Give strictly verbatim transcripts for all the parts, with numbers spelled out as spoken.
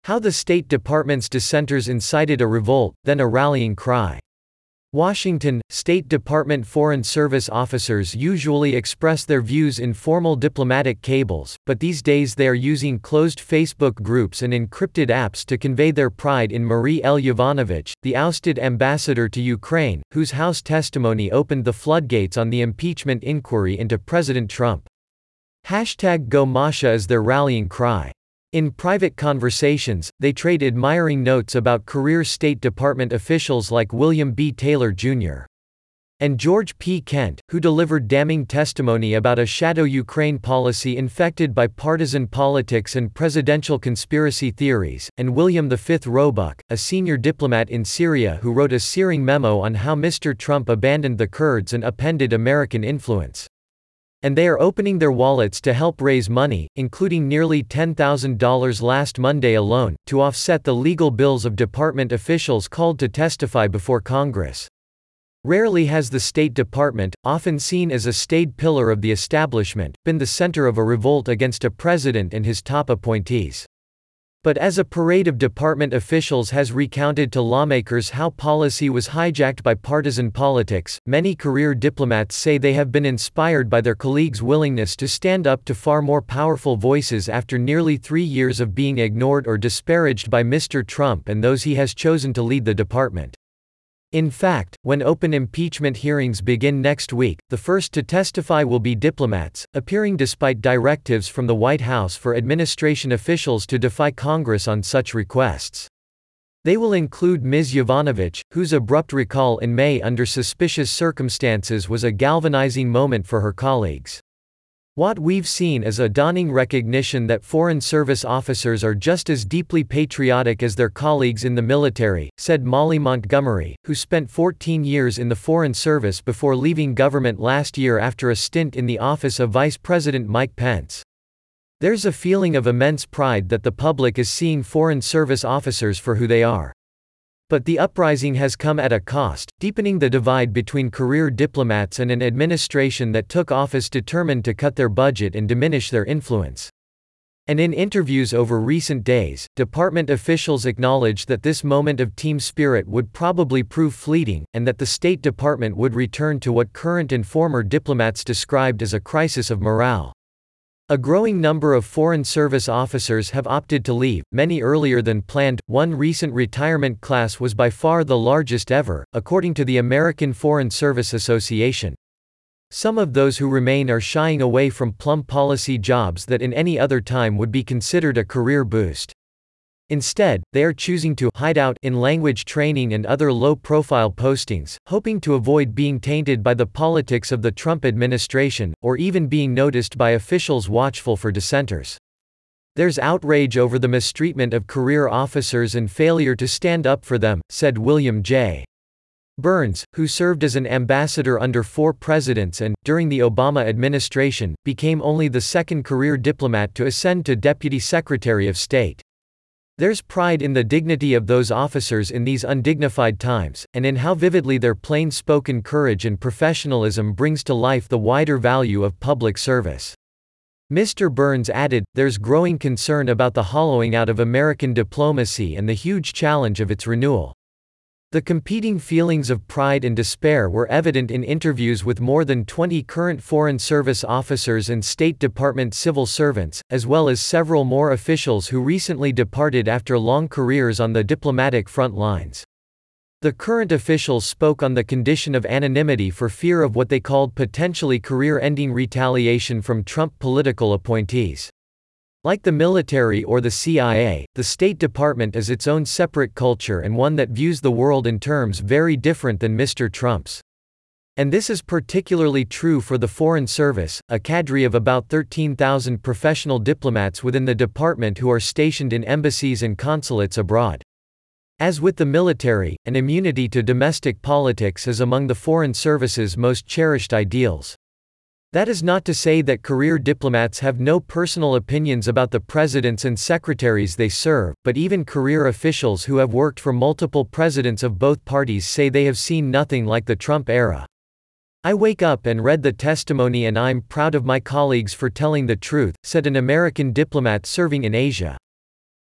How the State Department's dissenters incited a revolt, then a rallying cry. Washington, State Department Foreign Service officers usually express their views in formal diplomatic cables, but these days they are using closed Facebook groups and encrypted apps to convey their pride in Marie L. Yovanovitch, the ousted ambassador to Ukraine, whose House testimony opened the floodgates on the impeachment inquiry into President Trump. Hashtag Go Masha is their rallying cry. In private conversations, they trade admiring notes about career State Department officials like William B. Taylor Junior and George P. Kent, who delivered damning testimony about a shadow Ukraine policy infected by partisan politics and presidential conspiracy theories, and William the Fifth Roebuck, a senior diplomat in Syria who wrote a searing memo on how Mister Trump abandoned the Kurds and upended American influence. And they are opening their wallets to help raise money, including nearly ten thousand dollars last Monday alone, to offset the legal bills of department officials called to testify before Congress. Rarely has the State Department, often seen as a staid pillar of the establishment, been the center of a revolt against a president and his top appointees. But as a parade of department officials has recounted to lawmakers how policy was hijacked by partisan politics, many career diplomats say they have been inspired by their colleagues' willingness to stand up to far more powerful voices after nearly three years of being ignored or disparaged by Mister Trump and those he has chosen to lead the department. In fact, when open impeachment hearings begin next week, the first to testify will be diplomats, appearing despite directives from the White House for administration officials to defy Congress on such requests. They will include Miz Yovanovitch, whose abrupt recall in May under suspicious circumstances was a galvanizing moment for her colleagues. What we've seen is a dawning recognition that Foreign Service officers are just as deeply patriotic as their colleagues in the military, said Molly Montgomery, who spent fourteen years in the Foreign Service before leaving government last year after a stint in the office of Vice President Mike Pence. There's a feeling of immense pride that the public is seeing Foreign Service officers for who they are. But the uprising has come at a cost, deepening the divide between career diplomats and an administration that took office determined to cut their budget and diminish their influence. And in interviews over recent days, department officials acknowledged that this moment of team spirit would probably prove fleeting, and that the State Department would return to what current and former diplomats described as a crisis of morale. A growing number of Foreign Service officers have opted to leave, many earlier than planned. One recent retirement class was by far the largest ever, according to the American Foreign Service Association. Some of those who remain are shying away from plum policy jobs that in any other time would be considered a career boost. Instead, they are choosing to hide out in language training and other low-profile postings, hoping to avoid being tainted by the politics of the Trump administration, or even being noticed by officials watchful for dissenters. There's outrage over the mistreatment of career officers and failure to stand up for them, said William J. Burns, who served as an ambassador under four presidents and, during the Obama administration, became only the second career diplomat to ascend to Deputy Secretary of State. There's pride in the dignity of those officers in these undignified times, and in how vividly their plain-spoken courage and professionalism brings to life the wider value of public service. Mister Burns added, there's growing concern about the hollowing out of American diplomacy and the huge challenge of its renewal. The competing feelings of pride and despair were evident in interviews with more than twenty current Foreign Service officers and State Department civil servants, as well as several more officials who recently departed after long careers on the diplomatic front lines. The current officials spoke on the condition of anonymity for fear of what they called potentially career-ending retaliation from Trump political appointees. Like the military or the C I A, the State Department is its own separate culture and one that views the world in terms very different than Mister Trump's. And this is particularly true for the Foreign Service, a cadre of about thirteen thousand professional diplomats within the department who are stationed in embassies and consulates abroad. As with the military, an immunity to domestic politics is among the Foreign Service's most cherished ideals. That is not to say that career diplomats have no personal opinions about the presidents and secretaries they serve, but even career officials who have worked for multiple presidents of both parties say they have seen nothing like the Trump era. I wake up and read the testimony and I'm proud of my colleagues for telling the truth, said an American diplomat serving in Asia.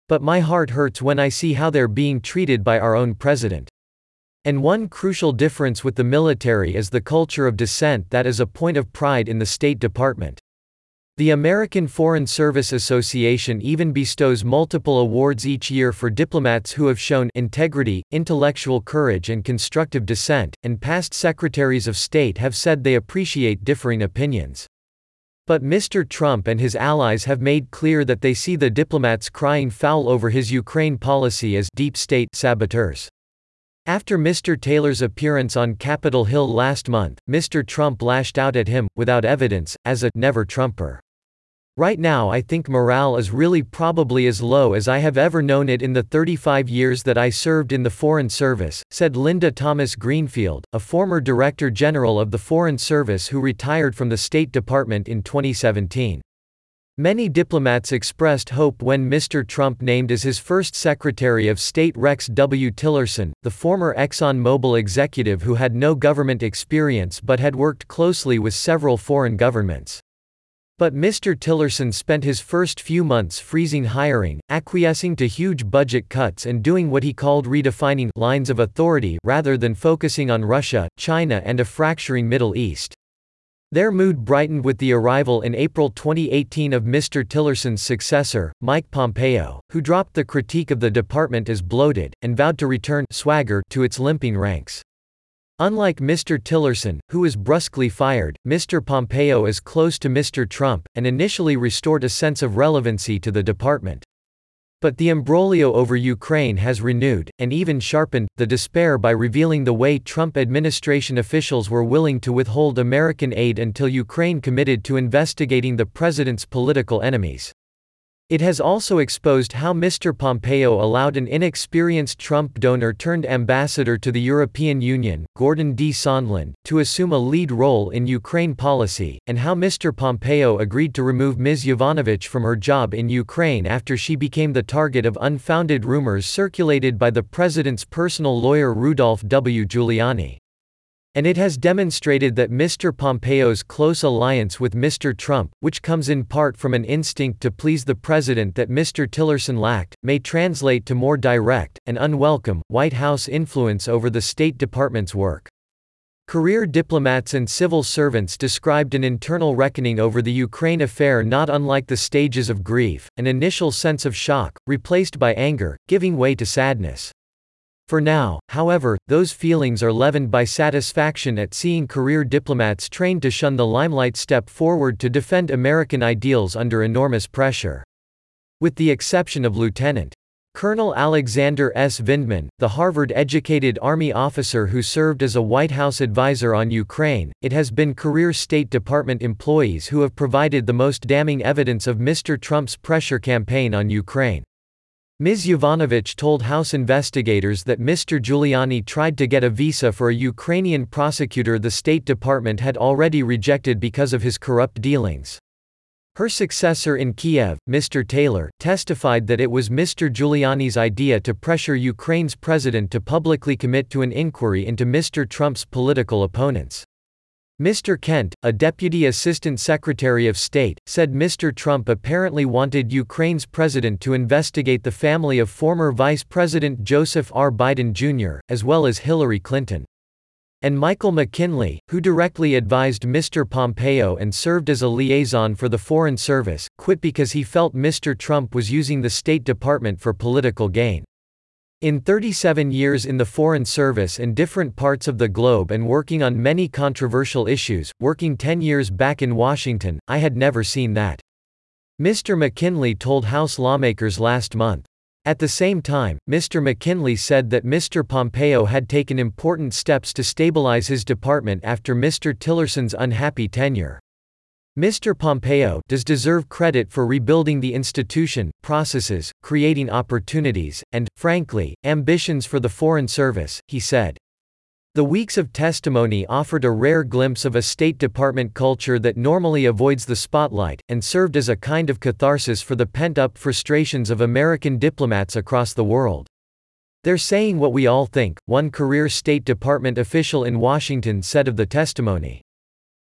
But my heart hurts when I see how they're being treated by our own president. And one crucial difference with the military is the culture of dissent that is a point of pride in the State Department. The American Foreign Service Association even bestows multiple awards each year for diplomats who have shown integrity, intellectual courage and constructive dissent, and past secretaries of state have said they appreciate differing opinions. But Mister Trump and his allies have made clear that they see the diplomats crying foul over his Ukraine policy as deep state saboteurs. After Mister Taylor's appearance on Capitol Hill last month, Mister Trump lashed out at him, without evidence, as a never-Trumper. Right now I think morale is really probably as low as I have ever known it in the thirty-five years that I served in the Foreign Service, said Linda Thomas Greenfield, a former Director General of the Foreign Service who retired from the State Department in twenty seventeen. Many diplomats expressed hope when Mister Trump named as his first Secretary of State Rex W. Tillerson, the former ExxonMobil executive who had no government experience but had worked closely with several foreign governments. But Mister Tillerson spent his first few months freezing hiring, acquiescing to huge budget cuts and doing what he called redefining lines of authority rather than focusing on Russia, China and a fracturing Middle East. Their mood brightened with the arrival in April twenty eighteen of Mister Tillerson's successor, Mike Pompeo, who dropped the critique of the department as bloated, and vowed to return swagger to its limping ranks. Unlike Mister Tillerson, who was brusquely fired, Mister Pompeo is close to Mister Trump, and initially restored a sense of relevancy to the department. But the imbroglio over Ukraine has renewed, and even sharpened, the despair by revealing the way Trump administration officials were willing to withhold American aid until Ukraine committed to investigating the president's political enemies. It has also exposed how Mister Pompeo allowed an inexperienced Trump donor-turned-ambassador to the European Union, Gordon D. Sondland, to assume a lead role in Ukraine policy, and how Mister Pompeo agreed to remove Miz Yovanovitch from her job in Ukraine after she became the target of unfounded rumors circulated by the president's personal lawyer Rudolph W. Giuliani. And it has demonstrated that Mister Pompeo's close alliance with Mister Trump, which comes in part from an instinct to please the president that Mister Tillerson lacked, may translate to more direct, and unwelcome, White House influence over the State Department's work. Career diplomats and civil servants described an internal reckoning over the Ukraine affair not unlike the stages of grief, an initial sense of shock, replaced by anger, giving way to sadness. For now, however, those feelings are leavened by satisfaction at seeing career diplomats trained to shun the limelight step forward to defend American ideals under enormous pressure. With the exception of Lieutenant Colonel Alexander S. Vindman, the Harvard-educated Army officer who served as a White House advisor on Ukraine, it has been career State Department employees who have provided the most damning evidence of Mister Trump's pressure campaign on Ukraine. Miz Yovanovitch told House investigators that Mister Giuliani tried to get a visa for a Ukrainian prosecutor the State Department had already rejected because of his corrupt dealings. Her successor in Kiev, Mister Taylor, testified that it was Mister Giuliani's idea to pressure Ukraine's president to publicly commit to an inquiry into Mister Trump's political opponents. Mister Kent, a deputy assistant secretary of state, said Mister Trump apparently wanted Ukraine's president to investigate the family of former Vice President Joseph R. Biden Junior, as well as Hillary Clinton. And Michael McKinley, who directly advised Mister Pompeo and served as a liaison for the Foreign Service, quit because he felt Mister Trump was using the State Department for political gain. In thirty-seven years in the Foreign Service in different parts of the globe and working on many controversial issues, working ten years back in Washington, I had never seen that. Mister McKinley told House lawmakers last month. At the same time, Mister McKinley said that Mister Pompeo had taken important steps to stabilize his department after Mister Tillerson's unhappy tenure. Mister Pompeo does deserve credit for rebuilding the institution, processes, creating opportunities, and, frankly, ambitions for the Foreign Service, he said. The weeks of testimony offered a rare glimpse of a State Department culture that normally avoids the spotlight, and served as a kind of catharsis for the pent-up frustrations of American diplomats across the world. "They're saying what we all think," one career State Department official in Washington said of the testimony.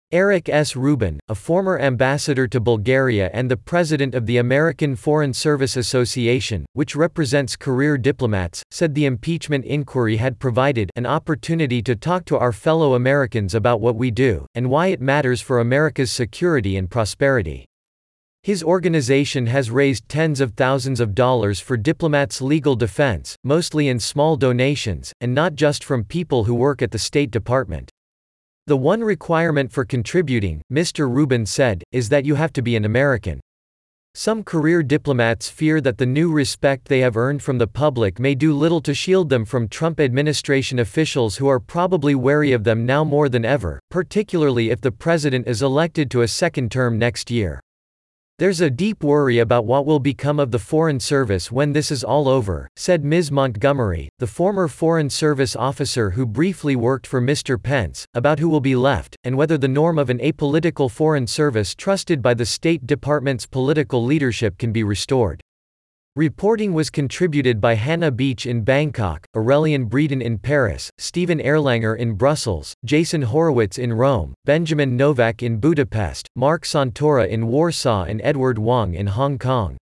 Eric S. Rubin, a former ambassador to Bulgaria and the president of the American Foreign Service Association, which represents career diplomats, said the impeachment inquiry had provided an opportunity to talk to our fellow Americans about what we do, and why it matters for America's security and prosperity. His organization has raised tens of thousands of dollars for diplomats' legal defense, mostly in small donations, and not just from people who work at the State Department. The one requirement for contributing, Mister Rubin said, is that you have to be an American. Some career diplomats fear that the new respect they have earned from the public may do little to shield them from Trump administration officials who are probably wary of them now more than ever, particularly if the president is elected to a second term next year. There's a deep worry about what will become of the Foreign Service when this is all over, said Miz Montgomery, the former Foreign Service officer who briefly worked for Mister Pence, about who will be left, and whether the norm of an apolitical Foreign Service trusted by the State Department's political leadership can be restored. Reporting was contributed by Hannah Beach in Bangkok, Aurélien Breton in Paris, Stephen Erlanger in Brussels, Jason Horowitz in Rome, Benjamin Novak in Budapest, Mark Santora in Warsaw and Edward Wong in Hong Kong.